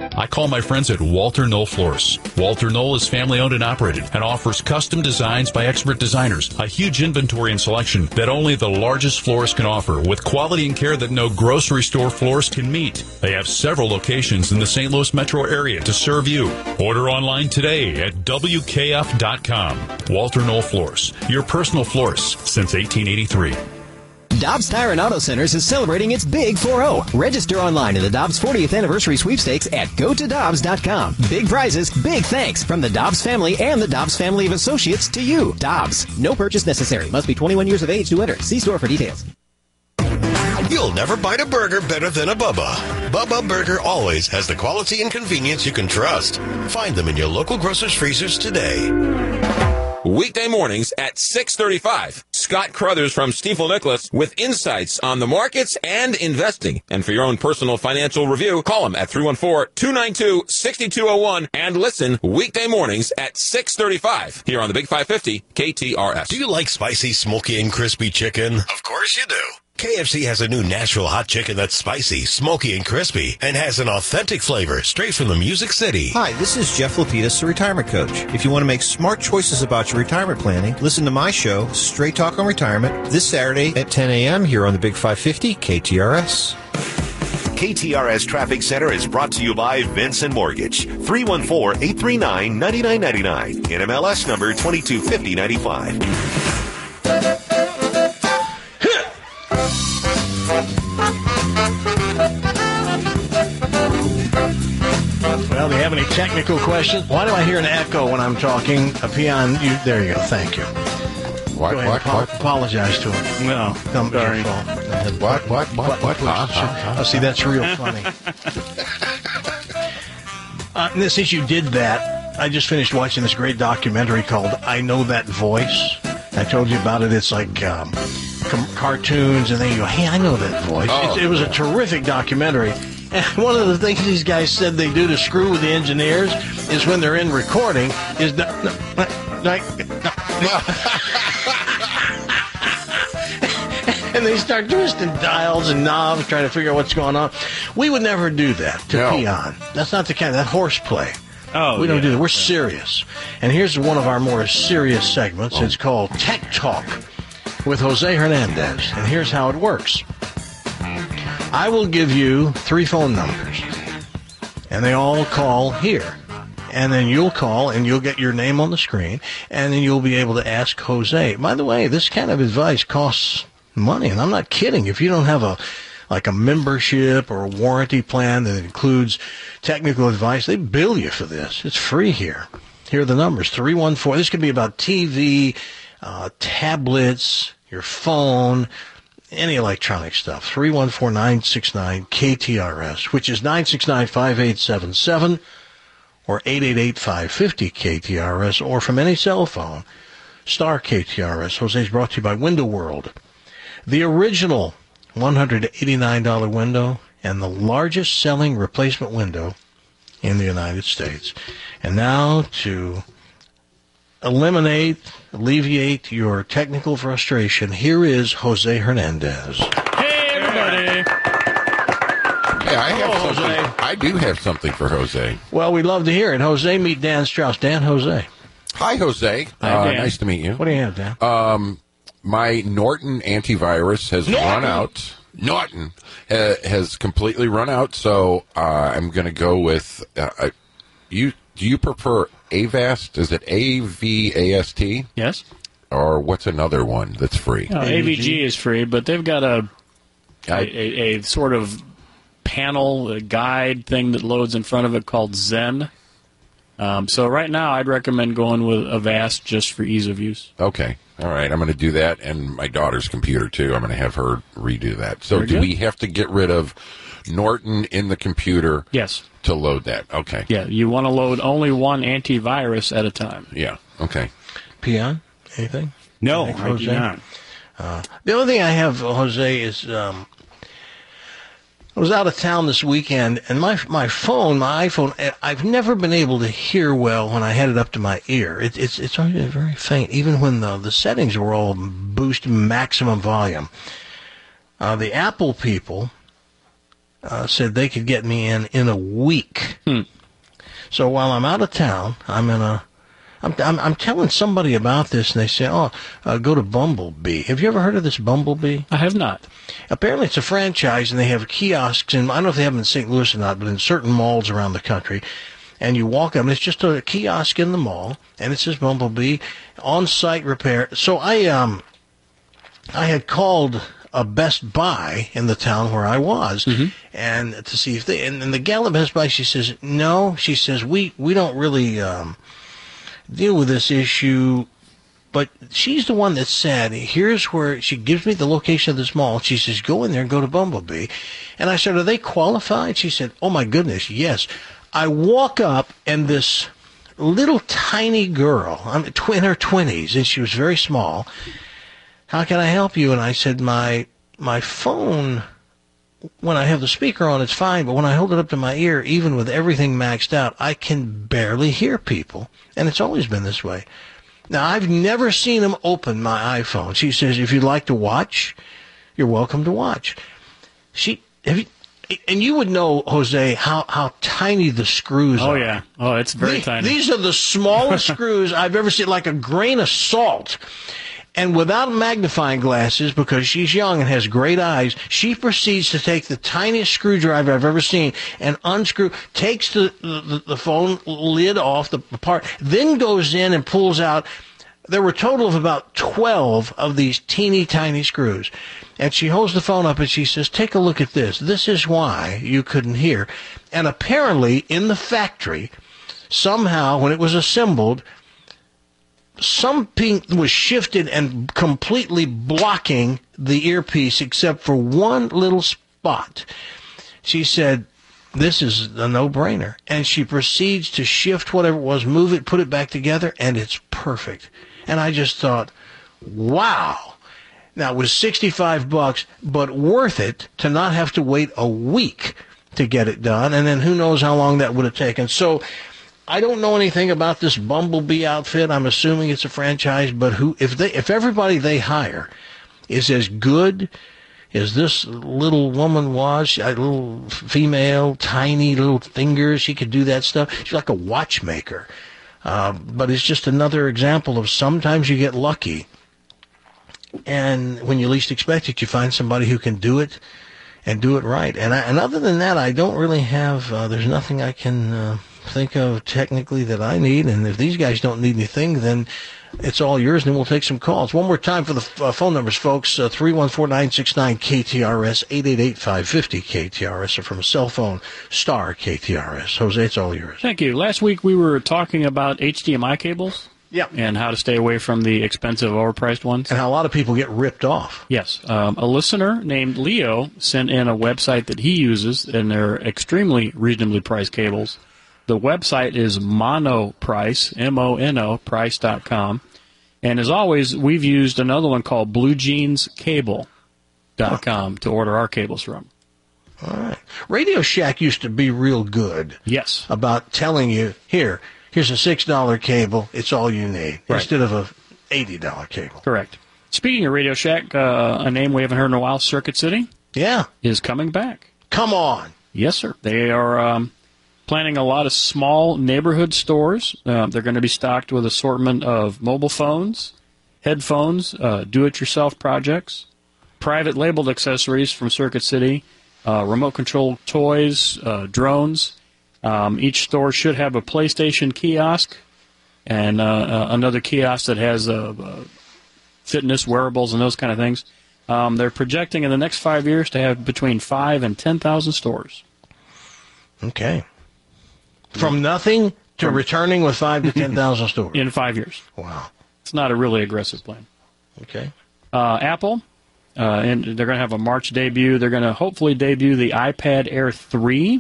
I call my friends at Walter Knoll Florists. Walter Knoll is family-owned and operated and offers custom designs by expert designers, a huge inventory and selection that only the largest florist can offer, with quality and care that no grocery store florist can meet. They have several locations in the St. Louis metro area to serve you. Order online today at WKF.com. Walter Knoll Florists, your personal florist since 1883. Dobbs Tire and Auto Centers is celebrating its Big 4-0. Register online in the Dobbs 40th Anniversary Sweepstakes at gotodobbs.com. Big prizes, big thanks from the Dobbs family and the Dobbs family of associates to you. Dobbs. No purchase necessary. Must be 21 years of age to enter. See store for details. You'll never bite a burger better than a Bubba. Bubba Burger always has the quality and convenience you can trust. Find them in your local grocer's freezers today. Weekday mornings at 6:35. Scott Crothers from Stifel Nicholas with insights on the markets and investing. And for your own personal financial review, call him at 314-292-6201 and listen weekday mornings at 6:35 here on the Big 550 KTRS. Do you like spicy, smoky, and crispy chicken? Of course you do. KFC has a new natural hot chicken that's spicy, smoky, and crispy, and has an authentic flavor straight from the Music City. Hi, this is Jeff Lapidus, the retirement coach. If you want to make smart choices about your retirement planning, listen to my show, Straight Talk on Retirement, this Saturday at 10 a.m. here on the Big 550 KTRS. KTRS Traffic Center is brought to you by Vincent Mortgage. 314-839-9999. NMLS number 225095. Well, do you have any technical questions? Why do I hear an echo when I'm talking? Peon, there you go. Thank you. What? Apologize to him. No, sorry. What? Oh, see, that's real funny. Since you did that, I just finished watching this great documentary called I Know That Voice. I told you about it. It's like cartoons, and then you go, hey, I know that voice. It was a terrific documentary. And one of the things these guys said they do to screw with the engineers is when they're in recording is and they start twisting dials and knobs trying to figure out what's going on. We would never do that to Peon. That's not the kind of that horseplay. We don't do that. We're serious. And here's one of our more serious segments. It's called Tech Talk with Jose Hernandez. And here's how it works. I will give you 3 phone numbers, and they all call here. And then you'll call, and you'll get your name on the screen, and then you'll be able to ask Jose. By the way, this kind of advice costs money, and I'm not kidding. If you don't have a membership or a warranty plan that includes technical advice, they bill you for this. It's free here. Here are the numbers. 314. This could be about TV, tablets, your phone, any electronic stuff. 314-969-KTRS, which is 969-5877 or 888-550-KTRS, or from any cell phone, star KTRS. Jose's brought to you by Window World. The original $189 window and the largest selling replacement window in the United States. And now to alleviate your technical frustration, here is Jose Hernandez. Hey, everybody. Hey, I do have something for Jose. Well, we'd love to hear it. Jose, meet Dan Strauss. Dan, Jose. Hi, Jose. Hi, Dan. Nice to meet you. What do you have, Dan? My Norton antivirus has run out. Norton has completely run out, so I'm going to go with you. Do you prefer Avast? Is it AVAST? Yes. Or what's another one that's free? AVG is free, but they've got a sort of panel, a guide thing that loads in front of it called Zen. So right now I'd recommend going with Avast just for ease of use. Okay. All right. I'm going to do that, and my daughter's computer, too. I'm going to have her redo that. So do we have to get rid of Norton in the computer? Yes. To load that. Okay. Yeah, you want to load only one antivirus at a time. Yeah. Okay. Peon, anything? No, I do not. The only thing I have, Jose, is I was out of town this weekend, and my iPhone, I've never been able to hear well when I had it up to my ear. It's always very faint, even when the settings were all boosted maximum volume. The Apple people said they could get me in a week. So while I'm out of town, I'm telling somebody about this, and they say, go to Bumblebee. Have you ever heard of this Bumblebee? I have not. Apparently it's a franchise, and they have kiosks, and I don't know if they have them in St. Louis or not, but in certain malls around the country. And you walk up, and it's just a kiosk in the mall, and it says Bumblebee, on-site repair. So I had called a Best Buy in the town where I was, and to see if they, and the gal at Best Buy, she says, no, she says, we don't really deal with this issue, but she's the one that said, here's where, she gives me the location of this mall. She says, go in there and go to Bumblebee. And I said, are they qualified? She said, oh my goodness, yes. I walk up, and this little tiny girl, I'm in her 20s, and she was very small. How can I help you? And I said, my phone, when I have the speaker on, it's fine, but when I hold it up to my ear, even with everything maxed out, I can barely hear people. And it's always been this way. Now, I've never seen them open my iPhone. She says, if you'd like to watch, you're welcome to watch. And you would know, Jose, how tiny the screws are. Oh, yeah. Oh, it's very tiny. These are the smallest screws I've ever seen, like a grain of salt. And without magnifying glasses, because she's young and has great eyes, she proceeds to take the tiniest screwdriver I've ever seen and unscrew, takes the phone lid off the part, then goes in and pulls out. There were a total of about 12 of these teeny tiny screws. And she holds the phone up and she says, take a look at this. This is why you couldn't hear. And apparently in the factory, somehow when it was assembled, something was shifted and completely blocking the earpiece except for one little spot. She said, this is a no-brainer. And she proceeds to shift whatever it was, move it, put it back together, and it's perfect. And I just thought, wow. Now, it was $65, but worth it to not have to wait a week to get it done. And then who knows how long that would have taken. So I don't know anything about this Bumblebee outfit. I'm assuming it's a franchise, but if everybody they hire is as good as this little woman was, a little female, tiny little fingers, she could do that stuff. She's like a watchmaker. But it's just another example of sometimes you get lucky, and when you least expect it, you find somebody who can do it and do it right. And other than that, I don't really have, there's nothing I can think of technically that I need. And if these guys don't need anything, then it's all yours, and then we'll take some calls. One more time for the phone numbers, folks. 314-969-KTRS, 888-550-KTRS, or from a cell phone, star KTRS. Jose, it's all yours. Thank you. Last week we were talking about HDMI cables. Yeah. And how to stay away from the expensive, overpriced ones. And how a lot of people get ripped off. Yes. A listener named Leo sent in a website that he uses, and they're extremely reasonably priced cables. The website is Monoprice, M-O-N-O, price.com. And as always, we've used another one called BlueJeansCable.com to order our cables from. All right. Radio Shack used to be real good. Yes. About telling you, here's a $6 cable, it's all you need, right, instead of a $80 cable. Correct. Speaking of Radio Shack, a name we haven't heard in a while, Circuit City, is coming back. Come on. Yes, sir. They are planning a lot of small neighborhood stores. They're going to be stocked with assortment of mobile phones, headphones, do-it-yourself projects, private labeled accessories from Circuit City, remote control toys, drones. Each store should have a PlayStation kiosk and another kiosk that has fitness, wearables, and those kind of things. They're projecting in the next 5 years to have between 5,000 and 10,000 stores. Okay. From nothing to returning with 5,000 to 10,000 stores. In 5 years. Wow. It's not a really aggressive plan. Okay. Apple, and they're going to have a March debut. They're going to hopefully debut the iPad Air 3.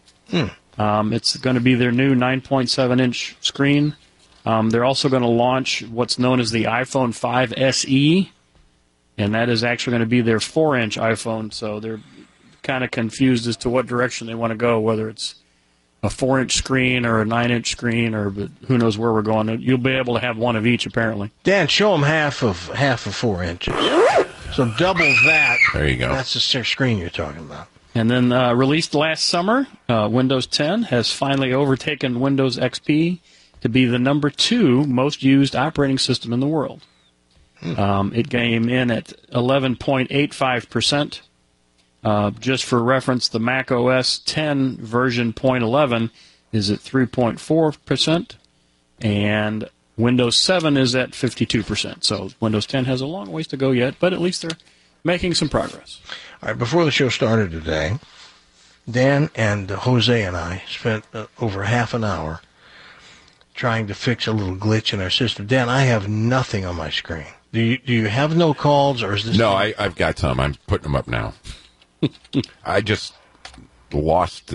It's going to be their new 9.7-inch screen. They're also going to launch what's known as the iPhone 5 SE, and that is actually going to be their 4-inch iPhone. So they're kind of confused as to what direction they want to go, whether it's a 4-inch screen or a 9-inch screen, or who knows where we're going. You'll be able to have one of each, apparently. Dan, show them half of 4 inches. So double that. There you go. That's the screen you're talking about. And then released last summer, Windows 10 has finally overtaken Windows XP to be the number 2 most used operating system in the world. It came in at 11.85%. Just for reference, the Mac OS 10 version 0.11 is at 3.4%, and Windows 7 is at 52%. So Windows 10 has a long ways to go yet, but at least they're making some progress. All right, before the show started today, Dan and Jose and I spent over half an hour trying to fix a little glitch in our system. Dan, I have nothing on my screen. Do you have no calls, or is this... No, I've got some. I'm putting them up now. I just lost...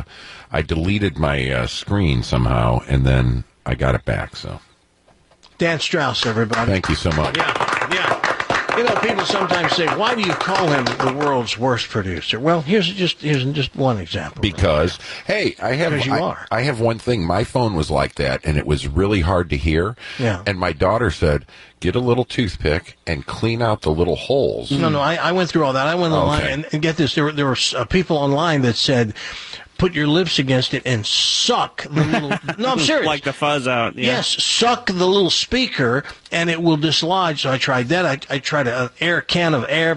I deleted my screen somehow, and then I got it back, so... Dan Strauss, everybody. Thank you so much. Yeah. You know, people sometimes say, why do you call him the world's worst producer? Well, here's just one example. Because, hey, I have one thing. My phone was like that, and it was really hard to hear. Yeah. And my daughter said, get a little toothpick and clean out the little holes. No, I went through all that. I went online, and get this, there were people online that said, put your lips against it and suck the little... No, I'm serious. Like the fuzz out. Yeah. Yes, suck the little speaker, and it will dislodge. So I tried that. I tried an can of air.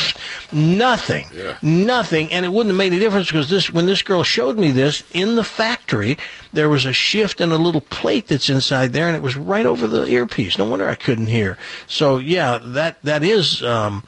Nothing. Yeah. Nothing. And it wouldn't have made any difference because when this girl showed me this, in the factory, there was a shift in a little plate that's inside there, and it was right over the earpiece. No wonder I couldn't hear. So, yeah, that is...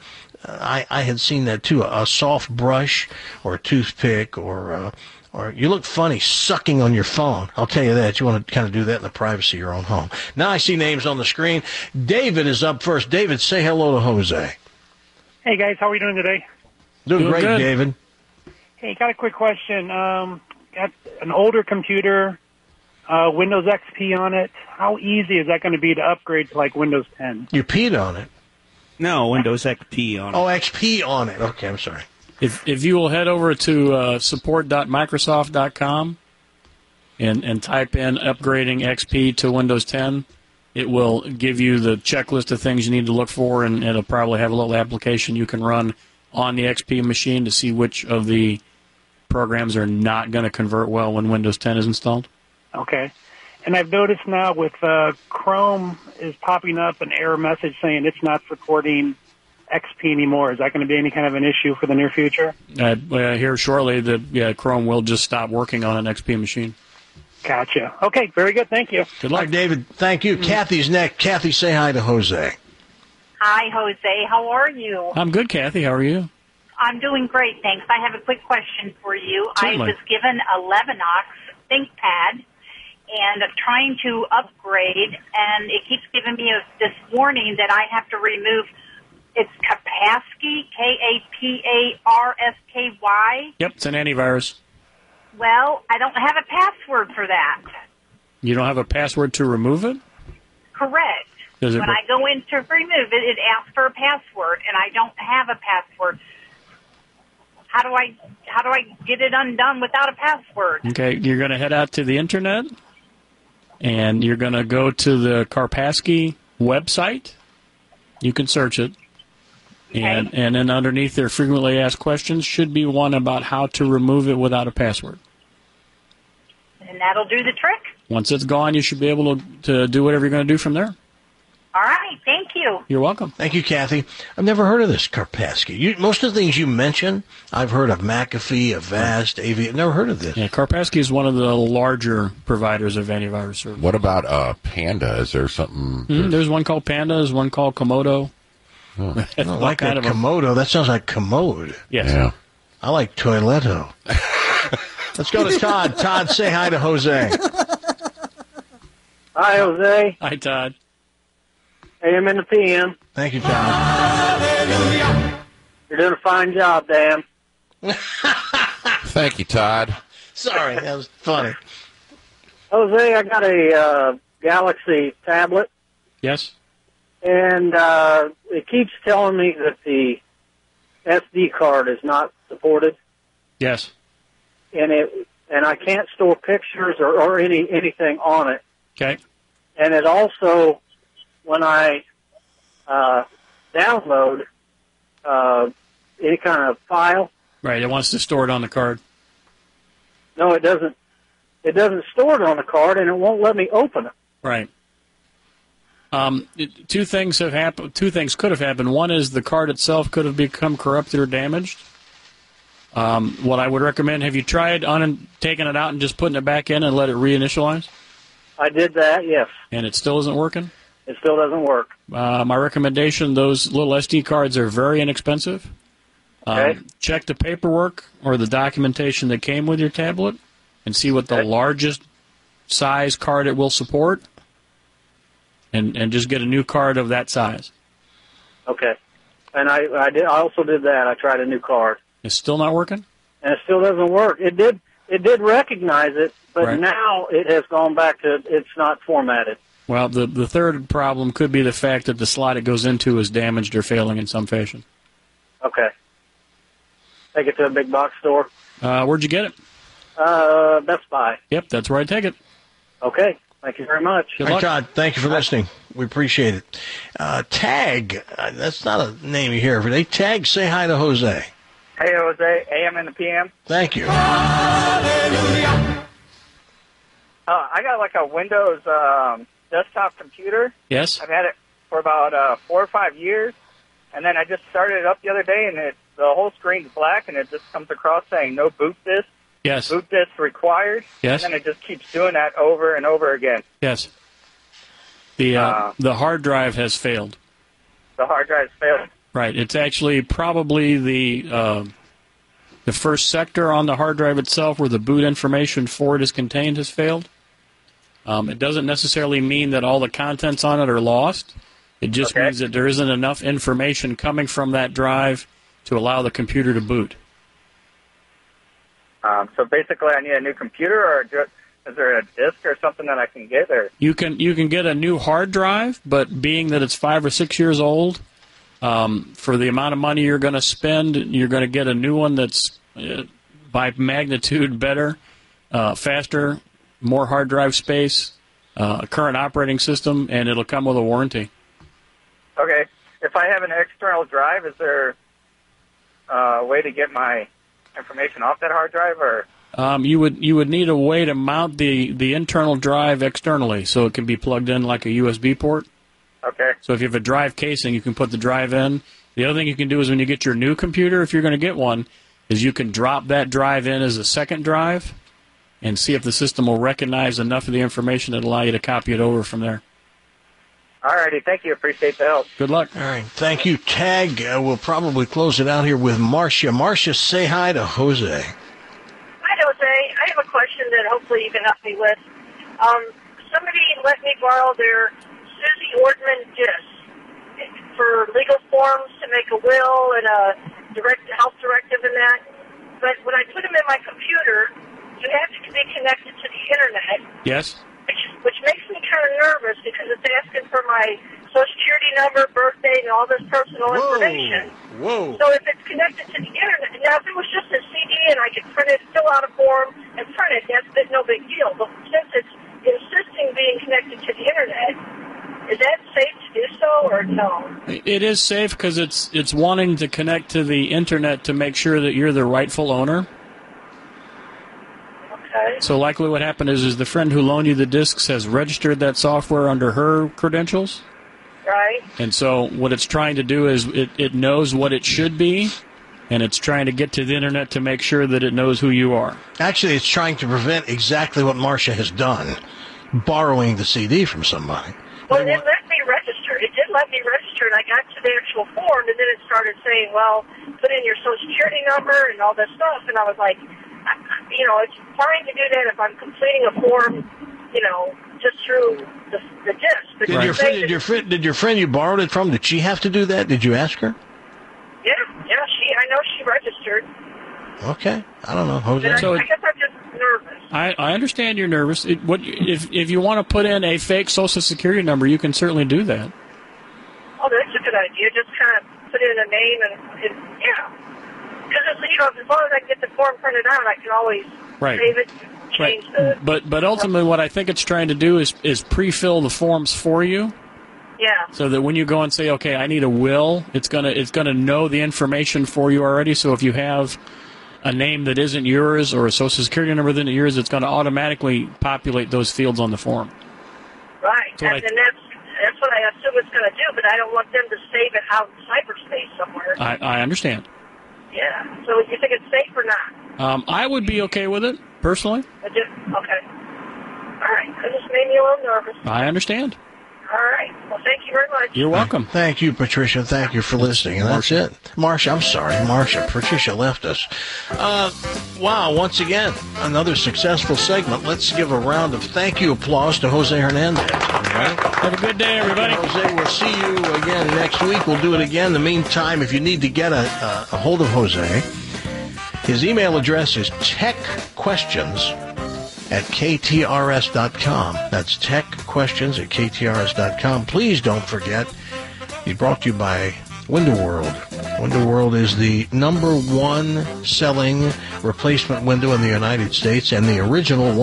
I had seen that too. A soft brush or a toothpick or you look funny sucking on your phone. I'll tell you that. You want to kind of do that in the privacy of your own home. Now I see names on the screen. David is up first. David, say hello to Jose. Hey, guys. How are we doing today? Doing great, good. David. Hey, got a quick question. Got an older computer, Windows XP on it. How easy is that going to be to upgrade to, like, Windows 10? You peed on it. No, Windows XP on it. Oh, XP on it. Okay, I'm sorry. If you will head over to support.microsoft.com and type in upgrading XP to Windows 10, it will give you the checklist of things you need to look for, and it'll probably have a little application you can run on the XP machine to see which of the programs are not going to convert well when Windows 10 is installed. Okay. And I've noticed now with Chrome is popping up an error message saying it's not supporting XP anymore. Is that going to be any kind of an issue for the near future? Here shortly that Chrome will just stop working on an XP machine. Gotcha. Okay, very good. Thank you. Good luck. All right, David, thank you. Kathy's next. Kathy, say hi to Jose. Hi, Jose. How are you? I'm good, Kathy. How are you? I'm doing great, thanks. I have a quick question for you. Certainly. I was given a Levinox ThinkPad, and I'm trying to upgrade, and it keeps giving me this warning that I have to remove. It's Kaspersky, K-A-P-A-R-S-K-Y. Yep, it's an antivirus. Well, I don't have a password for that. You don't have a password to remove it? Correct. When I go in to remove it, it asks for a password, and I don't have a password. How do I get it undone without a password? Okay, you're going to head out to the internet, and you're going to go to the Kaspersky website. You can search it. And then underneath their frequently asked questions should be one about how to remove it without a password. And that'll do the trick? Once it's gone, you should be able to do whatever you're going to do from there. All right, thank you. You're welcome. Thank you, Kathy. I've never heard of this Kaspersky. Most of the things you mention, I've heard of McAfee, Avast, AV. I've never heard of this. Yeah, Kaspersky is one of the larger providers of antivirus services. What about Panda? Is there something? There's one called Panda. There's one called Komodo. I don't like that Komodo. That sounds like commode. Yes. Yeah. I like Toiletto. Let's go to Todd. Todd, say hi to Jose. Hi, Jose. Hi, Todd. AM and the PM. Thank you, Todd. You're doing a fine job, Dan. Thank you, Todd. Sorry, that was funny. Jose, I got a Galaxy tablet. Yes. And it keeps telling me that the SD card is not supported. Yes. And I can't store pictures or anything on it. Okay. And it also, when I download any kind of file, Right, it wants to store it on the card. No, it doesn't. It doesn't store it on the card, and it won't let me open it. Right. Two things have happened. Two things could have happened. One is the card itself could have become corrupted or damaged. What I would recommend, have you tried taking it out and just putting it back in and let it reinitialize? I did that, yes. And it still isn't working? It still doesn't work. My recommendation, those little SD cards are very inexpensive. Okay. Check the paperwork or the documentation that came with your tablet and see what the largest size card it will support. And just get a new card of that size. Okay. And I also did that. I tried a new card. It's still not working? And it still doesn't work. It did recognize it, but now it has gone back to it's not formatted. Well, the third problem could be the fact that the slot it goes into is damaged or failing in some fashion. Okay. Take it to a big box store. Where'd you get it? Best Buy. Yep, that's where I take it. Okay. Thank you very much. Good luck. Todd, thank you for listening. We appreciate it. Tag, that's not a name you hear every day. Tag, say hi to Jose. Hey, Jose, AM and the PM. Thank you. I got like a Windows desktop computer. Yes. I've had it for about 4 or 5 years, and then I just started it up the other day, and the whole screen's black, and it just comes across saying no boot disk. Yes. Boot disk required. Yes. And then it just keeps doing that over and over again. Yes. The hard drive has failed. The hard drive's failed. Right. It's actually probably the first sector on the hard drive itself where the boot information for it is contained has failed. It doesn't necessarily mean that all the contents on it are lost. It just means that there isn't enough information coming from that drive to allow the computer to boot. So basically, I need a new computer, or is there a disk or something that I can get? Or you can get a new hard drive, but being that it's 5 or 6 years old, for the amount of money you're going to spend, you're going to get a new one that's by magnitude better, faster, more hard drive space, a current operating system, and it'll come with a warranty. Okay. If I have an external drive, is there a way to get my information off that hard drive, or you would need a way to mount the internal drive externally, so it can be plugged in like a USB port. Okay. So if you have a drive casing, you can put the drive in. The other thing you can do is when you get your new computer, if you're going to get one, is you can drop that drive in as a second drive and see if the system will recognize enough of the information that allow you to copy it over from there. All righty, thank you. Appreciate the help. Good luck. All right, thank you. Tag, we'll probably close it out here with Marcia. Marcia, say hi to Jose. Hi, Jose. I have a question that hopefully you can help me with. Somebody let me borrow their Susie Ortman disc for legal forms to make a will and a health directive and that. But when I put them in my computer, you have to be connected to the Internet. Yes. Which makes me kind of nervous because it's asking for my Social Security number, birthday, and all this personal information. Whoa. So if it's connected to the Internet, now if it was just a CD and I could print it, fill out a form, and print it, that's no big deal. But since it's insisting being connected to the Internet, is that safe to do so or no? It is safe because it's wanting to connect to the Internet to make sure that you're the rightful owner. Okay. So likely what happened is the friend who loaned you the discs has registered that software under her credentials. Right. And so what it's trying to do is it knows what it should be, and it's trying to get to the Internet to make sure that it knows who you are. Actually, it's trying to prevent exactly what Marcia has done, borrowing the CD from somebody. Well, it let me register. It did let me register, and I got to the actual form, and then it started saying, well, put in your Social Security number and all this stuff, and I was like, it's fine to do that if I'm completing a form, just through the disc. But Did your friend you borrowed it from, did she have to do that? Did you ask her? Yeah, I know she registered. Okay, I don't know, Jose. I guess I'm just nervous. I understand you're nervous. If you want to put in a fake Social Security number, you can certainly do that. Oh, that's a good idea. Just kind of put in a name and yeah. Because as long as I can get the form printed out, I can always save it, change the... But ultimately, what I think it's trying to do is pre-fill the forms for you. Yeah. So that when you go and say, okay, I need a will, it's gonna know the information for you already. So if you have a name that isn't yours or a social security number that isn't yours, it's going to automatically populate those fields on the form. Right, and that's what I assume it's going to do, but I don't want them to save it out in cyberspace somewhere. I understand. Yeah, so you think it's safe or not? I would be okay with it, personally. Okay. All right, that just made me a little nervous. I understand. All right, well, thank you very much. You're welcome. Thank you, Patricia. Thank you for listening. And that's it. Marcia, I'm sorry. Patricia left us. Wow, once again, another successful segment. Let's give a round of thank you applause to Jose Hernandez. All right? Have a good day, everybody. Jose, we'll see you again next week. We'll do it again. In the meantime, if you need to get a hold of Jose, his email address is techquestions@ktrs.com. That's techquestions@ktrs.com. Please don't forget, he's brought to you by Window World. Window World is the #1 selling replacement window in the United States and the original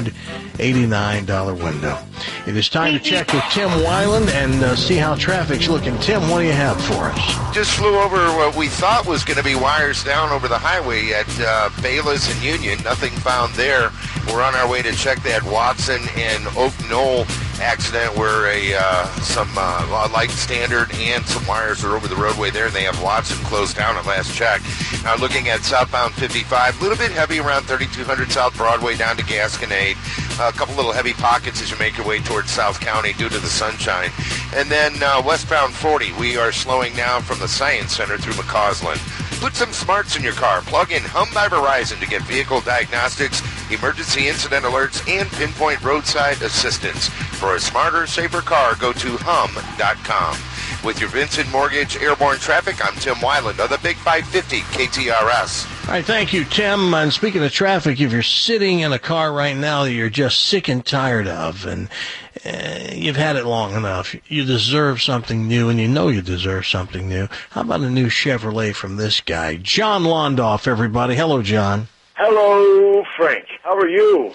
$189 window. It is time to check with Tim Weiland and see how traffic's looking. Tim, what do you have for us? Just flew over what we thought was going to be wires down over the highway at Bayless and Union. Nothing found there. We're on our way to check that Watson and Oak Knoll accident where some light standard and some wires are over the roadway there, and they have Watson closed down at last check. Now looking at southbound 55, a little bit heavy around 3200 South Broadway down to Gasconade. A couple little heavy pockets as you make your way towards South County due to the sunshine. And then westbound 40, we are slowing down from the Science Center through McCausland. Put some smarts in your car. Plug in Hum by Verizon to get vehicle diagnostics, emergency incident alerts, and pinpoint roadside assistance. For a smarter, safer car, go to hum.com. With your Vincent Mortgage Airborne Traffic, I'm Tim Weiland of the Big 550 KTRS. All right, thank you, Tim. And speaking of traffic, if you're sitting in a car right now that you're just sick and tired of, and you've had it long enough, you deserve something new, and you know you deserve something new. How about a new Chevrolet from this guy? John Londoff, everybody. Hello, John. Hello, Frank. How are you?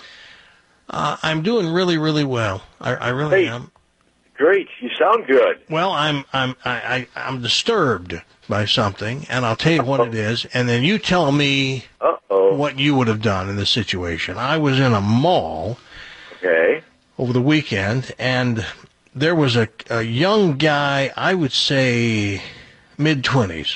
I'm doing really, really well. I really am. Great. You sound good. Well, I'm disturbed by something, and I'll tell you what it is, and then you tell me what you would have done in this situation. I was in a mall over the weekend, and there was a young guy, I would say mid-20s.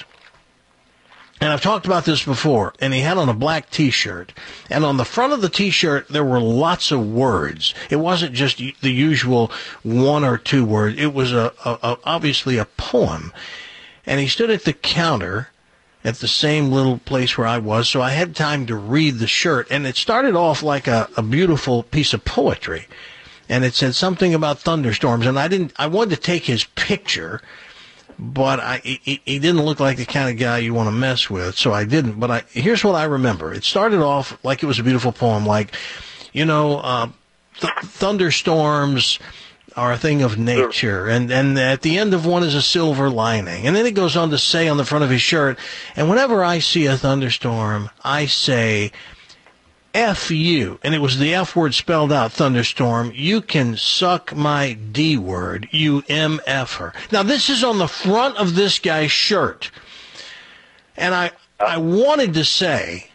And I've talked about this before, and he had on a black T-shirt. And on the front of the T-shirt, there were lots of words. It wasn't just the usual one or two words. It was obviously a poem. And he stood at the counter at the same little place where I was, so I had time to read the shirt. And it started off like a beautiful piece of poetry. And it said something about thunderstorms. And I wanted to take his picture, but he didn't look like the kind of guy you want to mess with, so I didn't. But here's what I remember. It started off like it was a beautiful poem, like, thunderstorms are a thing of nature, and at the end of one is a silver lining. And then it goes on to say on the front of his shirt, and whenever I see a thunderstorm, I say, F you, and it was the F word spelled out, thunderstorm. You can suck my D word, you MF-er. Now, this is on the front of this guy's shirt. And I wanted to say,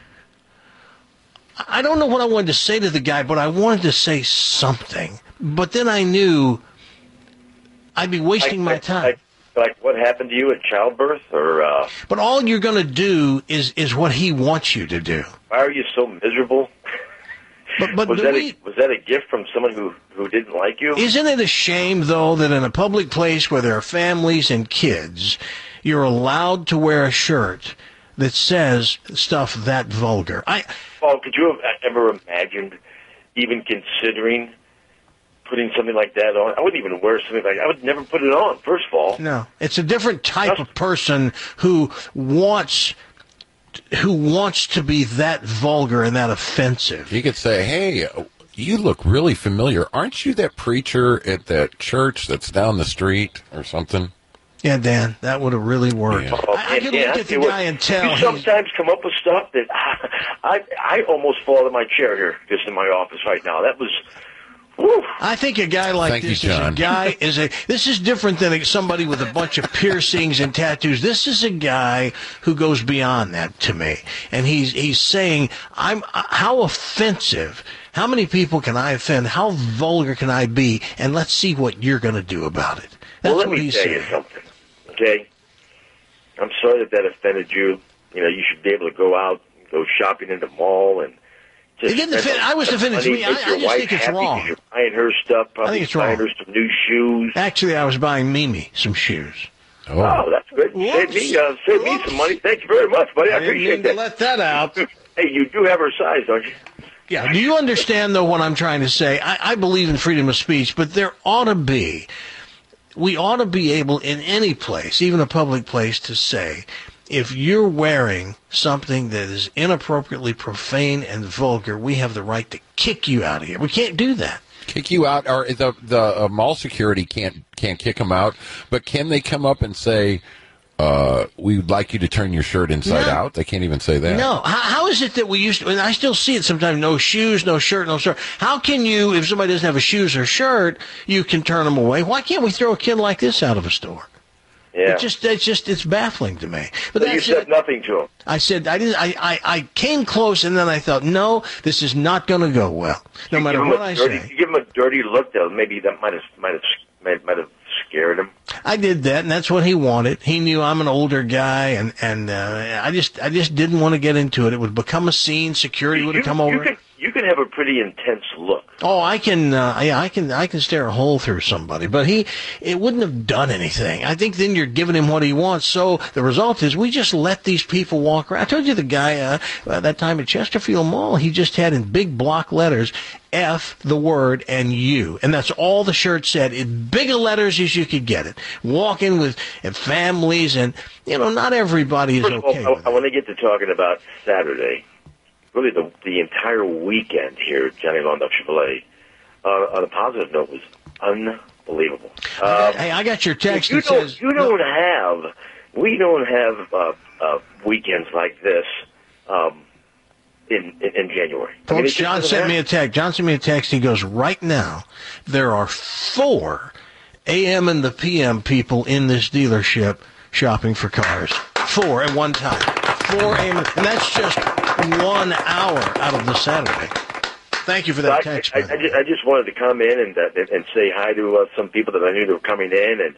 I don't know what I wanted to say to the guy, but I wanted to say something. But then I knew I'd be wasting my time. Like what happened to you at childbirth, or? But all you're going to do is what he wants you to do. Why are you so miserable? But was that a gift from someone who didn't like you? Isn't it a shame, though, that in a public place where there are families and kids, you're allowed to wear a shirt that says stuff that vulgar? Paul, could you have ever imagined even considering putting something like that on? I wouldn't even wear something like that. I would never put it on, first of all. No. It's a different type of person who wants to be that vulgar and that offensive. You could say, hey, you look really familiar. Aren't you that preacher at that church that's down the street or something? Yeah, Dan, that would have really worked. Yeah. I could look at the guy and tell. You sometimes come up with stuff that I almost fall out of my chair here, just in my office right now. That was I think a guy like this this is different than somebody with a bunch of piercings and tattoos. This is a guy who goes beyond that to me. And he's saying, how offensive, how many people can I offend? How vulgar can I be? And let's see what you're going to do about it. That's let me tell you something, okay? I'm sorry that offended you. You know, you should be able to go out, go shopping in the mall, and I was offended to me. I just think it's wrong. You're buying her stuff, probably I think it's buying wrong. her some new shoes. Actually, I was buying Mimi some shoes. Oh, that's good. Save me some money. Thank you very much, buddy. I appreciate that. Let that out. Hey, you do have her size, don't you? Yeah. Do you understand, though, what I'm trying to say? I believe in freedom of speech, but we ought to be able in any place, even a public place, to say, if you're wearing something that is inappropriately profane and vulgar, we have the right to kick you out of here. We can't do that. Kick you out, or the mall security can't kick them out, but can they come up and say, we would like you to turn your shirt inside out? They can't even say that. No. How is it that we used to, and I still see it sometimes, no shoes, no shirt, no shirt. How can you, if somebody doesn't have a shoes or shirt, you can turn them away? Why can't we throw a kid like this out of a store? Yeah. It's baffling to me. But you said nothing to him. I said, I came close, and then I thought, no, this is not going to go well. No matter what I say. You give him a dirty look, though. Maybe that might have scared him. I did that, and that's what he wanted. He knew I'm an older guy, and I just didn't want to get into it. It would become a scene. Security would have come over. You can have a pretty intense look. Oh, I can stare a hole through somebody, but it wouldn't have done anything. I think then you're giving him what he wants. So the result is we just let these people walk around. I told you the guy that time at Chesterfield Mall, he just had in big block letters, F the word and you, and that's all the shirt said, in big letters as you could get it. Walking with families, and not everybody is okay. I want to get to talking about Saturday. Really, the entire weekend here at Johnny Londo Chevrolet, on a positive note, was unbelievable. Hey, I got your text that says... We don't have weekends like this in January. Folks, John sent me a text. He goes, right now, there are 4 AM and the PM people in this dealership shopping for cars. 4 at one time. 4 AM, and that's just 1 hour out of the Saturday. Thank you for that text. I just wanted to come in and say hi to some people that I knew that were coming in, and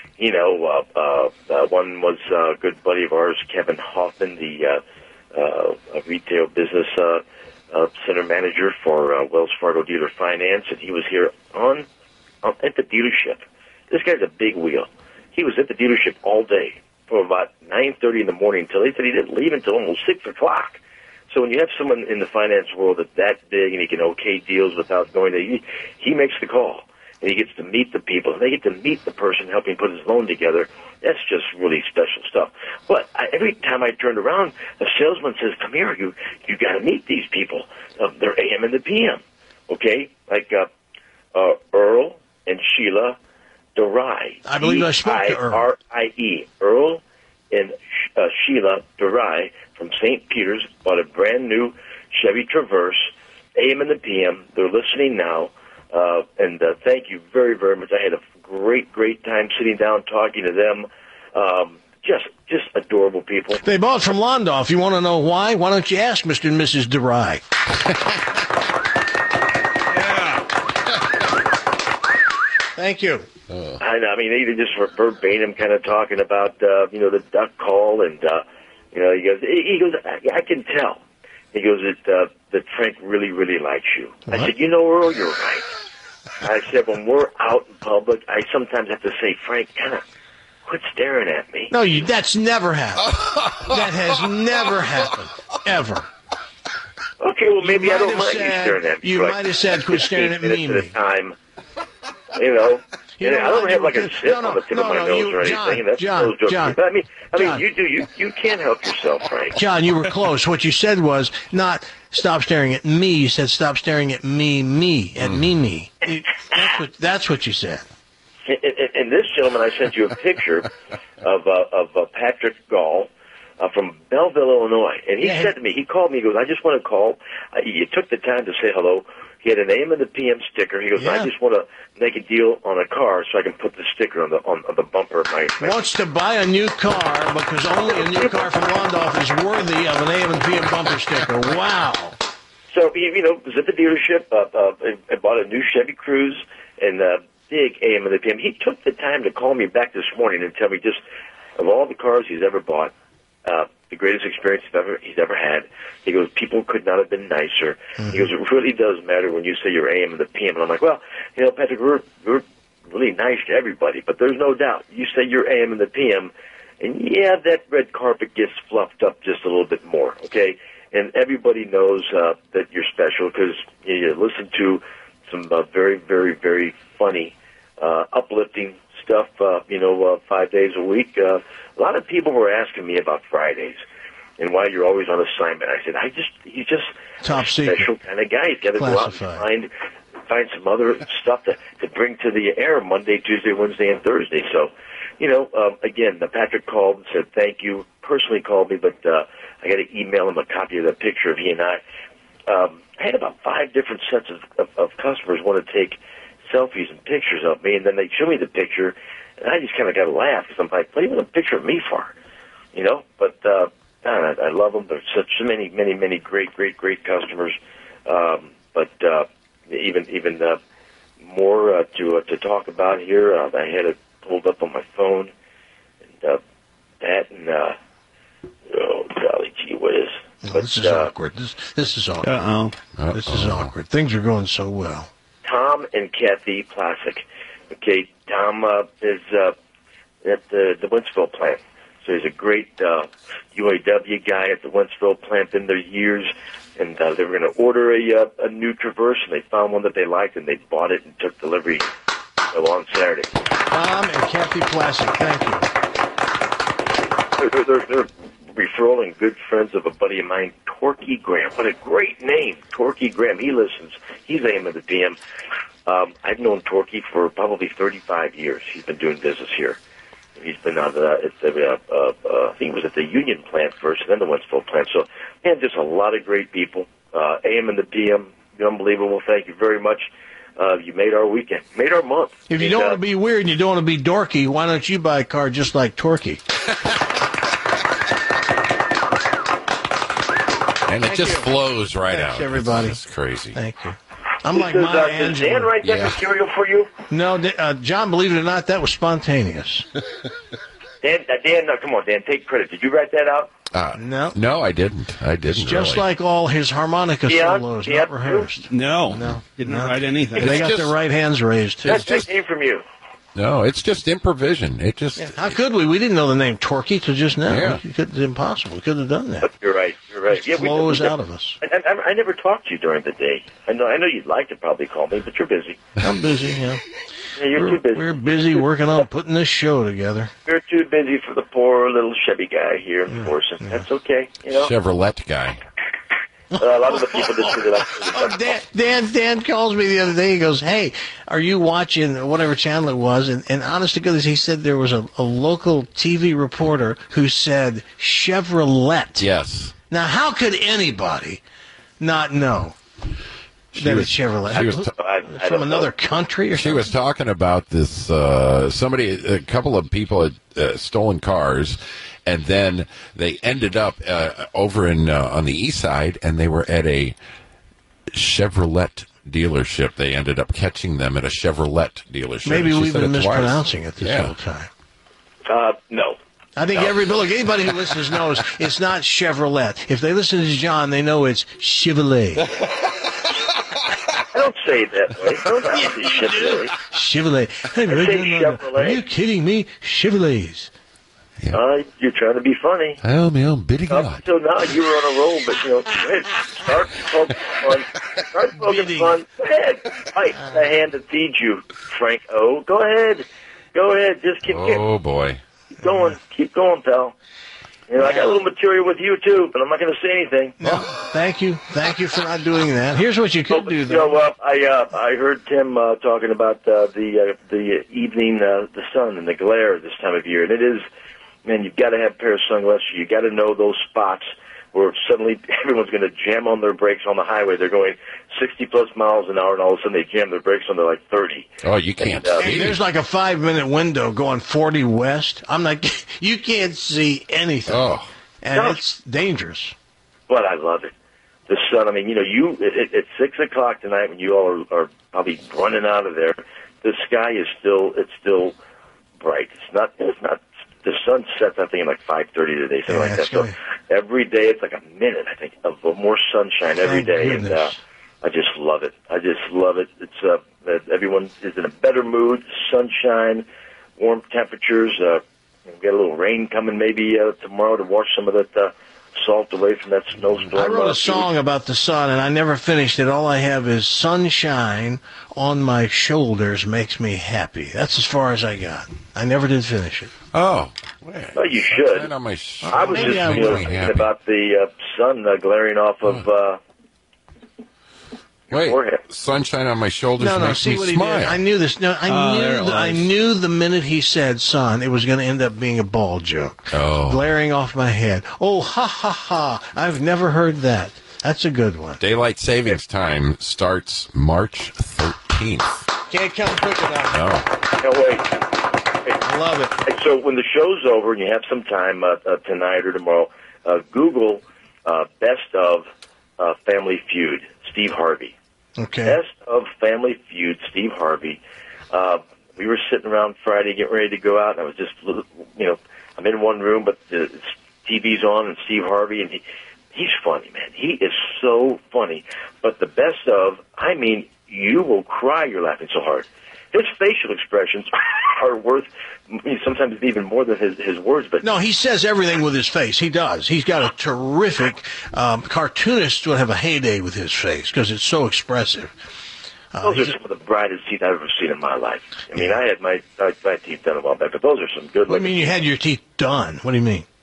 one was a good buddy of ours, Kevin Hoffman, the retail business center manager for Wells Fargo Dealer Finance, and he was here at the dealership. This guy's a big wheel. He was at the dealership all day from about 9:30 in the morning until he said he didn't leave until almost 6 o'clock. So when you have someone in the finance world that's that big and he can okay deals without going to, he makes the call. And he gets to meet the people. And they get to meet the person helping put his loan together. That's just really special stuff. But every time I turned around, a salesman says, come here, you got to meet these people. They're AM and the PM, okay? Like Earl and Sheila Durai. I believe I spoke to Earl. R-I-E. Earl and Sheila Durai from St. Peter's bought a brand new Chevy Traverse, AM and the PM. They're listening now. And thank you very, very much. I had a great time sitting down talking to them. Just adorable people. They bought from Londoff. If you want to know why don't you ask Mr. and Mrs. Durai? Thank you. I mean, they just verbatim kind of talking about, the duck call, and, he goes, I can tell. He goes, that Frank really, really likes you. What? I said, Earl, you're right. I said, when we're out in public, I sometimes have to say, Frank, kind of quit staring at me. No, that's never happened. That has never happened, ever. Okay, well, maybe I don't mind you staring at me. You might have said, quit staring at me. At a time, I don't have like a zip on the tip of my nose or anything. John. But I mean, you can't help yourself, Frank. John, you were close. What you said was not stop staring at me. You said stop staring at me, at me. That's what you said. And this gentleman, I sent you a picture of Patrick Gall from Belleville, Illinois, and he said to me, he called me, he goes, I just want to call. You took the time to say hello. He had an AM and the PM sticker. He goes, I just want to make a deal on a car so I can put the sticker on the bumper of my Wants to buy a new car because only a new car from Landolph is worthy of an AM and PM bumper sticker. Wow. So, was at the dealership, I bought a new Chevy Cruze and big AM and the PM. He took the time to call me back this morning and tell me just of all the cars he's ever bought, the greatest experience he's ever had. He goes, people could not have been nicer. Mm-hmm. He goes, it really does matter when you say you're AM and the PM. And I'm like, well, Patrick, we're really nice to everybody, but there's no doubt. You say you're AM and the PM, and yeah, that red carpet gets fluffed up just a little bit more, okay? And everybody knows that you're special because you listen to some very, very, very funny, uplifting stuff, 5 days a week. A lot of people were asking me about Fridays and why you're always on assignment. I said, he's just top a special secret kind of guy. He's got to go out and find some other stuff to bring to the air Monday, Tuesday, Wednesday, and Thursday. So, again, Patrick called and said thank you. Personally called me, but I got to email him a copy of the picture of he and I. I had about 5 different sets of customers want to take selfies and pictures of me, and then they show me the picture, and I just kind of got to laugh because I'm like, what do you want a picture of me for? But I love them. There's such many, many, many great customers. But even more to talk about here. I had it pulled up on my phone, and that and oh golly gee whiz. This is awkward. This is awkward. This is awkward. Things are going so well. Tom and Kathy Plasek. Okay, Tom is at the Wentzville plant. So he's a great UAW guy at the Wentzville plant. Been there years, and they were going to order a new Traverse, and they found one that they liked, and they bought it and took delivery on Saturday. Tom and Kathy Plasek, thank you. They're referral and good friends of a buddy of mine, Torquay Graham. What a great name, Torquay Graham. He listens. He's AM of the PM. I've known Torquay for probably 35 years. He's been doing business here. He's been on I think he was at the Union plant first, and then the Wentzville plant. So, man, just a lot of great people. AM and the PM, unbelievable. Thank you very much. You made our weekend, made our month. If you don't want to be weird and you don't want to be dorky, why don't you buy a car just like Torquay? And it just flows right Thanks, out. everybody. It's crazy. Thank you. I'm like Maya Angelou. Does Dan write that material for you? No, John, believe it or not, that was spontaneous. Dan, come on, Dan, take credit. Did you write that out? No, I didn't. It's just like all his harmonica solos, not rehearsed. No, didn't write anything. They got their right hands raised, too. That came from you. No, it's just improvisation. It just. Yeah, how could we? We didn't know the name Torquay till just now. Yeah. It's impossible. We couldn't have done that. But you're right. It flows out of us. I never talked to you during the day. I know you'd like to probably call me, but you're busy. I'm busy, yeah. You're too busy. We're busy working on putting this show together. You're too busy for the poor little Chevy guy here in Forson. Yeah. That's okay. Chevrolet guy. A lot of the people just really like Dan calls me the other day. He goes, hey, are you watching whatever channel it was? And honest to goodness, he said there was a local TV reporter who said Chevrolet. Yes. Now, how could anybody not know that it's Chevrolet? From another country or something? She was talking about this, a couple of people had stolen cars, and then they ended up over on the east side, and they were at a Chevrolet dealership. They ended up catching them at a Chevrolet dealership. Maybe we've been mispronouncing it this whole time. No. I think anybody who listens knows it's not Chevrolet. If they listen to John, they know it's Chevrolet. I don't say it that way. I don't say Chevrolet. Chevrolet. Hey, Chevrolet. Are you kidding me? Chevrolets. Yeah. You're trying to be funny. Oh, man, bitty God. So now you were on a roll, but go ahead. Start poking fun. Go ahead. Fight the hand that feeds you, Frank O. Go ahead. Just keep Oh, boy. Keep going, pal. I got a little material with you, too, but I'm not going to say anything. No, thank you. Thank you for not doing that. Here's what you could do, though. I heard Tim talking about the evening, the sun and the glare this time of year. And it is, man, you've got to have a pair of sunglasses. You've got to know those spots where suddenly everyone's going to jam on their brakes on the highway. They're going 60-plus miles an hour, and all of a sudden they jam their brakes on. They're like 30. Oh, you can't see. There's like a 5-minute window going 40 west. I'm like, you can't see anything. Oh. And it's dangerous. But I love it. The sun, I mean, you know, at 6 o'clock tonight when you all are probably running out of there, the sky is still bright. It's not, the sun sets, I think, at like 5:30 today, something like that. So every day it's like a minute, I think, of more sunshine every day. Goodness. And I just love it. I just love it. It's everyone is in a better mood, sunshine, warm temperatures. We've got a little rain coming maybe tomorrow to wash some of that salt away from that snowstorm. I wrote a song about the sun, and I never finished it. All I have is sunshine on my shoulders makes me happy. That's as far as I got. I never did finish it. Oh. Well, you should. I was just thinking about the sun glaring off of forehead. Sunshine on my shoulders makes me smile. I knew this. No, I knew the minute he said sun, it was going to end up being a ball joke. Oh. Glaring off my head. Oh, ha, ha, ha. I've never heard that. That's a good one. Daylight savings time starts March 13th. Can't come quick enough. No. Can't wait. I love it. Hey, so when the show's over and you have some time tonight or tomorrow, Google Best of Family Feud, Steve Harvey. Okay. Best of Family Feud, Steve Harvey. We were sitting around Friday getting ready to go out, and I was just, you know, I'm in one room, but the TV's on, and Steve Harvey, and he's funny, man. He is so funny. But the best of, I mean, you will cry, you're laughing so hard. His facial expressions are worth sometimes even more than his words. But no, he says everything with his face. He does. He's got a terrific cartoonist would have a heyday with his face because it's so expressive. Those are some of the brightest teeth I've ever seen in my life. I mean, I had my teeth done a while back, but those are some good. What do you mean you had your teeth done? What do you mean?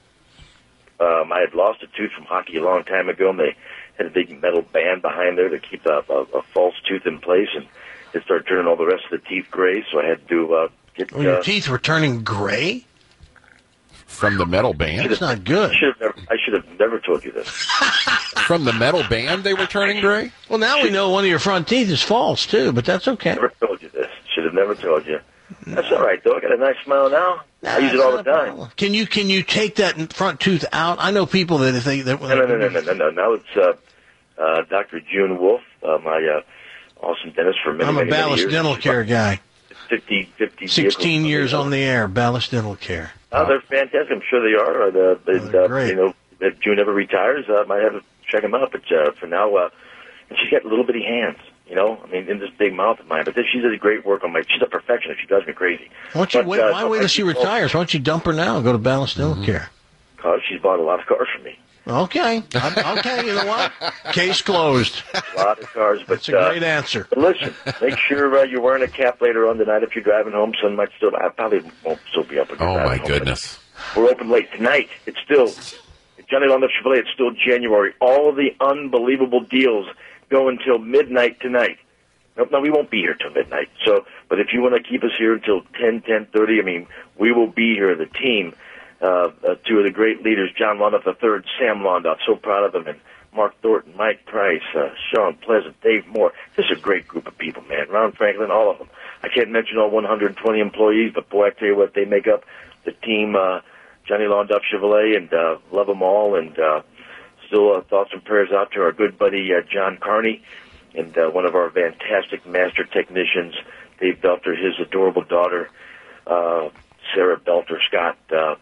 I had lost a tooth from hockey a long time ago, and they had a big metal band behind there to keep a false tooth in place, and it started turning all the rest of the teeth gray, so I had to get... your teeth were turning gray? From the metal band? That's not good. I should have never told you this. From the metal band they were turning gray? Well, now we know one of your front teeth is false, too, but that's okay. Never told you this. Should have never told you. That's all right, though. I got a nice smile now. I use it all the time. Can you take that front tooth out? I know people that if they... No. Now it's Dr. June Wolf, my... awesome dentist for many, I'm a many Ballast years. Dental Care guy. 50 16 years on the air, Ballast Dental Care. Oh, they're fantastic. I'm sure they are. Great. You know, if June ever retires, I might have to check them out. But for now, and she's got little bitty hands. You know, I mean, in this big mouth of mine. But she does great work on my. She's a perfectionist. She drives me crazy. Why wait till she retires? Why don't you dump her now and go to Ballast Dental Care? Because she's bought a lot of cars for me. Okay. Okay, you know what? Case closed. A lot of cars, but... That's a great answer. But listen, make sure you're wearing a cap later on tonight if you're driving home. Sun might still... I probably won't still be up. Oh, my goodness. We're open late tonight. It's still... Johnny Londa Chevrolet, it's still January. All the unbelievable deals go until midnight tonight. No, we won't be here till midnight. So, but if you want to keep us here until 10:30, I mean, we will be here, the team... two of the great leaders, John Londoff III, Sam Londoff, so proud of him, and Mark Thornton, Mike Price, Sean Pleasant, Dave Moore. This is a great group of people, man. Ron Franklin, all of them. I can't mention all 120 employees, but boy, I tell you what, they make up the team, Johnny Londoff Chevrolet, and love them all, and still thoughts and prayers out to our good buddy John Carney, and one of our fantastic master technicians, Dave Belter, his adorable daughter, Sarah Belter Scott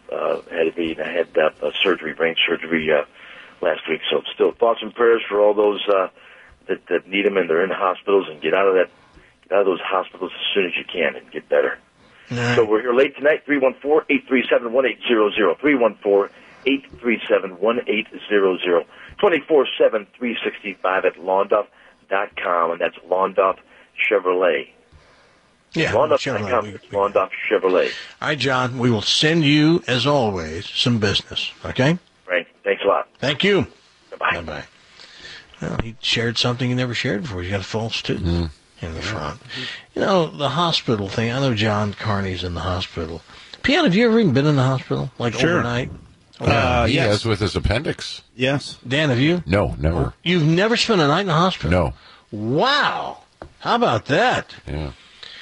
had surgery, brain surgery last week. So still thoughts and prayers for all those that need them and they're in hospitals, and get out of those hospitals as soon as you can and get better. Right. So we're here late tonight. 314-837-1800. 314-837-1800. 24/7, 365 at Londoff.com, and that's Londoff Chevrolet. Yeah, Londoff Chevrolet. All right, John, we will send you, as always, some business, okay? Right. Thanks a lot. Thank you. Bye-bye. Bye-bye. Well, he shared something he never shared before. He's got a false tooth in the front. You know, the hospital thing, I know John Carney's in the hospital. Pian, have you ever even been in the hospital, like overnight? He has with his appendix. Yes. Dan, have you? No, never. You've never spent a night in the hospital? No. Wow. How about that? Yeah.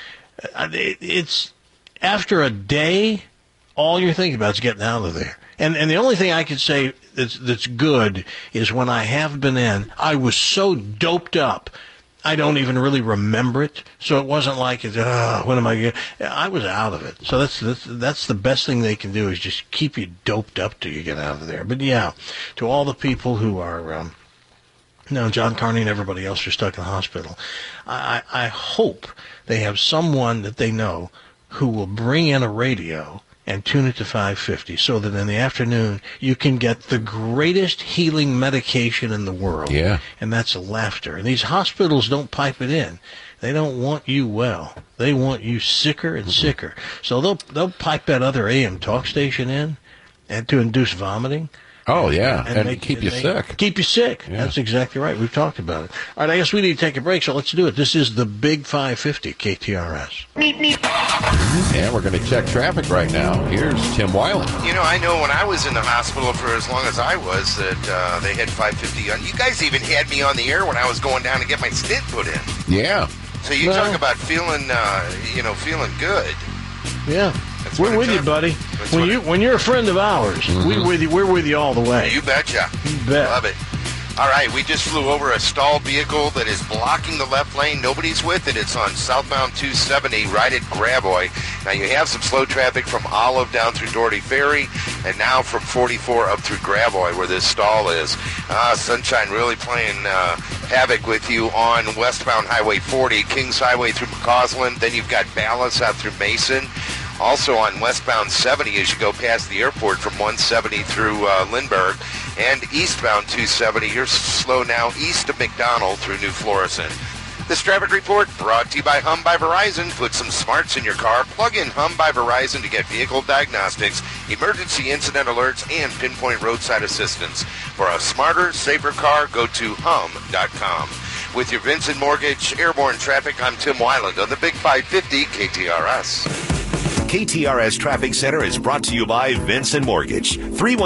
It's after a day, all you're thinking about is getting out of there. And the only thing I could say that's good is when I have been in, I was so doped up, I don't even really remember it. So it wasn't like, when am I going? I was out of it. So that's the best thing they can do is just keep you doped up till you get out of there. But yeah, to all the people who are, John Carney and everybody else are stuck in the hospital, I hope they have someone that they know who will bring in a radio and tune it to 550 so that in the afternoon you can get the greatest healing medication in the world. Yeah. And that's laughter. And these hospitals don't pipe it in. They don't want you well. They want you sicker and sicker. So they'll pipe that other AM talk station in and to induce vomiting. Oh, yeah, and keep you sick. Keep you sick. Yeah. That's exactly right. We've talked about it. All right, I guess we need to take a break, so let's do it. This is the Big 550 KTRS. And we're going to check traffic right now. Here's Tim Weiland. I know when I was in the hospital for as long as I was that they had 550 on. You guys even had me on the air when I was going down to get my stint put in. Yeah. So you talk about feeling good. Yeah. We're with you, buddy. When you're a friend of ours, we're with you all the way. You betcha. You bet. Love it. All right, we just flew over a stalled vehicle that is blocking the left lane. Nobody's with it. It's on southbound 270 right at Gravois. Now, you have some slow traffic from Olive down through Doherty Ferry, and now from 44 up through Gravois where this stall is. Sunshine really playing havoc with you on westbound Highway 40, Kings Highway through McCausland. Then you've got Ballas out through Mason. Also on westbound 70 as you go past the airport from 170 through Lindbergh. And eastbound 270, you're slow now east of McDonald through New Florissant. This traffic report brought to you by Hum by Verizon. Put some smarts in your car. Plug in Hum by Verizon to get vehicle diagnostics, emergency incident alerts, and pinpoint roadside assistance. For a smarter, safer car, go to hum.com. With your Vincent Mortgage Airborne Traffic, I'm Tim Weiland on the Big 550 KTRS. KTRS Traffic Center is brought to you by Vincent Mortgage.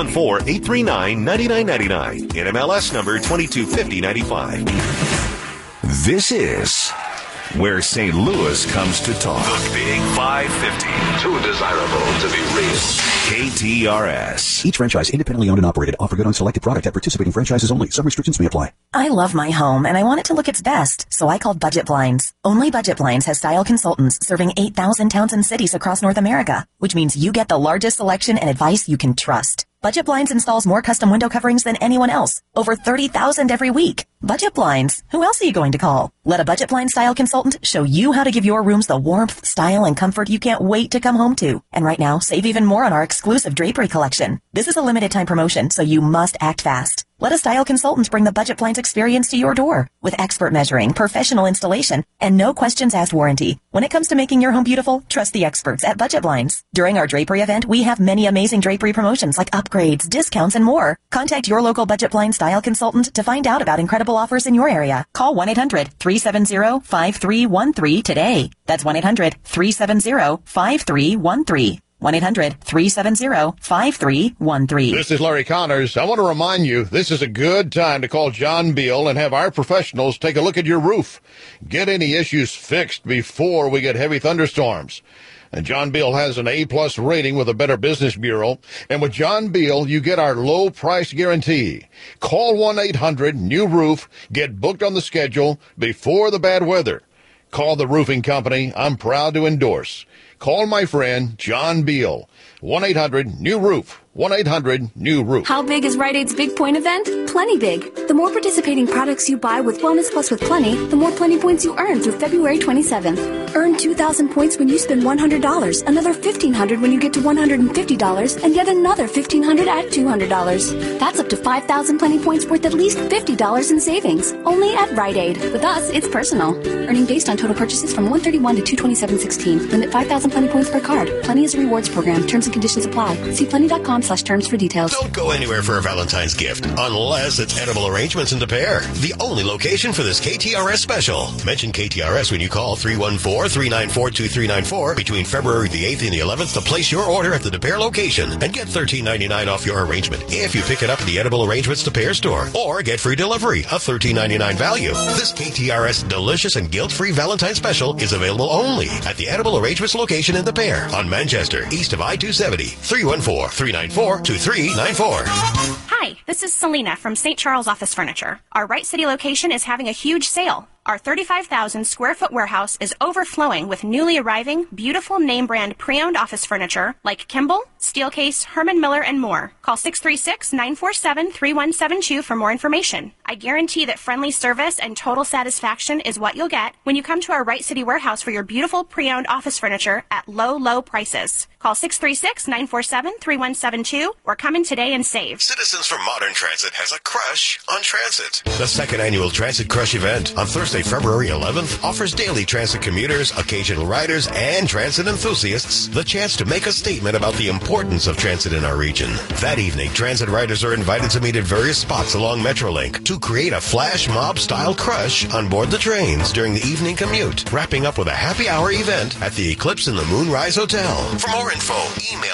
314-839-9999. NMLS number 225095. This is where St. Louis comes to talk. The Big 550. Too desirable to be real. KTRS. Each franchise independently owned and operated. Offer good on selected product at participating franchises only. Some restrictions may apply. I love my home, and I want it to look its best, so I called Budget Blinds. Only Budget Blinds has style consultants serving 8,000 towns and cities across North America, which means you get the largest selection and advice you can trust. Budget Blinds installs more custom window coverings than anyone else. Over 30,000 every week. Budget Blinds. Who else are you going to call? Let a Budget Blind style consultant show you how to give your rooms the warmth, style, and comfort you can't wait to come home to. And right now, save even more on our exclusive drapery collection. This is a limited time promotion, so you must act fast. Let a style consultant bring the Budget Blinds experience to your door with expert measuring, professional installation, and no questions asked warranty. When it comes to making your home beautiful, trust the experts at Budget Blinds. During our drapery event, we have many amazing drapery promotions like upgrades, discounts, and more. Contact your local Budget Blind style consultant to find out about incredible offers in your area. Call 1-800-370-5313 today. That's 1-800-370-5313. 1-800-370-5313. This is Larry Connors. I want to remind you, this is a good time to call John Beal and have our professionals take a look at your roof. Get any issues fixed before we get heavy thunderstorms. And John Beal has an A-plus rating with the Better Business Bureau. And with John Beal, you get our low price guarantee. Call 1-800-NEW-ROOF. Get booked on the schedule before the bad weather. Call the roofing company I'm proud to endorse. Call my friend John Beal. 1-800-NEW-ROOF. 1-800-NEW-ROOF. How big is Rite Aid's Big Point event? Plenty big. The more participating products you buy with Wellness Plus with Plenty, the more Plenty points you earn through February 27th. Earn 2,000 points when you spend $100, another $1,500 when you get to $150, and yet another $1,500 at $200. That's up to 5,000 Plenty points worth at least $50 in savings. Only at Rite Aid. With us, it's personal. Earning based on total purchases from $131 to $227.16. Limit 5,000 Plenty points per card. Plenty is a rewards program. Terms and conditions apply. See plenty.com/terms for details. Don't go anywhere for a Valentine's gift unless it's Edible Arrangements in De Pere. The only location for this KTRS special. Mention KTRS when you call 314 or 394-2394 between February the 8th and the 11th to place your order at the DePere location and get $13.99 off your arrangement if you pick it up at the Edible Arrangements DePere store, or get free delivery, a $13.99 value. This KTRS delicious and guilt-free Valentine special is available only at the Edible Arrangements location in DePere on Manchester, east of I-270, 314-394-2394. Hi, this is Selena from St. Charles Office Furniture. Our Wright City location is having a huge sale. Our 35,000 square foot warehouse is overflowing with newly arriving, beautiful name brand pre-owned office furniture like Kimball, Steelcase, Herman Miller, and more. Call 636-947-3172 for more information. I guarantee that friendly service and total satisfaction is what you'll get when you come to our Wright City warehouse for your beautiful pre-owned office furniture at low, low prices. Call 636-947-3172 or come in today and save. Citizens for Modern Transit has a crush on transit. The second annual Transit Crush event on Thursday, February 11th offers daily transit commuters, occasional riders, and transit enthusiasts the chance to make a statement about the importance of transit in our region. That evening, transit riders are invited to meet at various spots along Metrolink to create a flash mob-style crush on board the trains during the evening commute, wrapping up with a happy hour event at the Eclipse in the Moonrise Hotel. For more info, email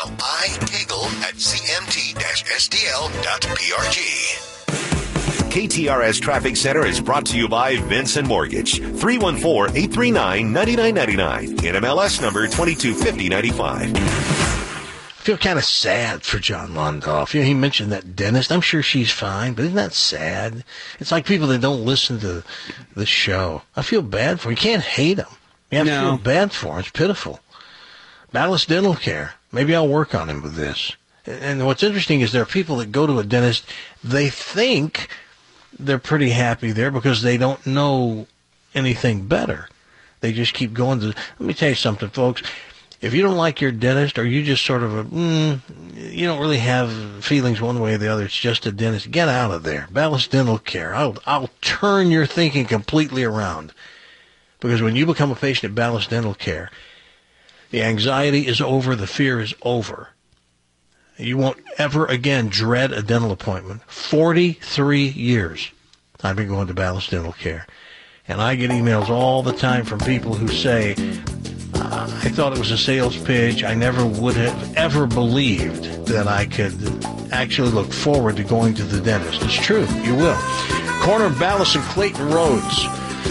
ikegel@cmt-sdl.prg. KTRS Traffic Center is brought to you by Vincent Mortgage, 314-839-9999, NMLS number 225095. I feel kind of sad for John Londoff. You know, he mentioned that dentist. I'm sure she's fine, but isn't that sad? It's like people that don't listen to the show. I feel bad for him. You can't hate him. You have to feel bad for him. It's pitiful. Ballast Dental Care. Maybe I'll work on him with this. And what's interesting is there are people that go to a dentist, they think they're pretty happy there because they don't know anything better. They just keep going to... Let me tell you something, folks. If you don't like your dentist, or you just sort of you don't really have feelings one way or the other, it's just a dentist, get out of there. Ballast Dental Care. I'll turn your thinking completely around. Because when you become a patient at Ballast Dental Care, the anxiety is over, the fear is over. You won't ever again dread a dental appointment. 43 years I've been going to Ballast Dental Care. And I get emails all the time from people who say, I thought it was a sales pitch. I never would have ever believed that I could actually look forward to going to the dentist. It's true. You will. Corner of Ballas and Clayton Roads.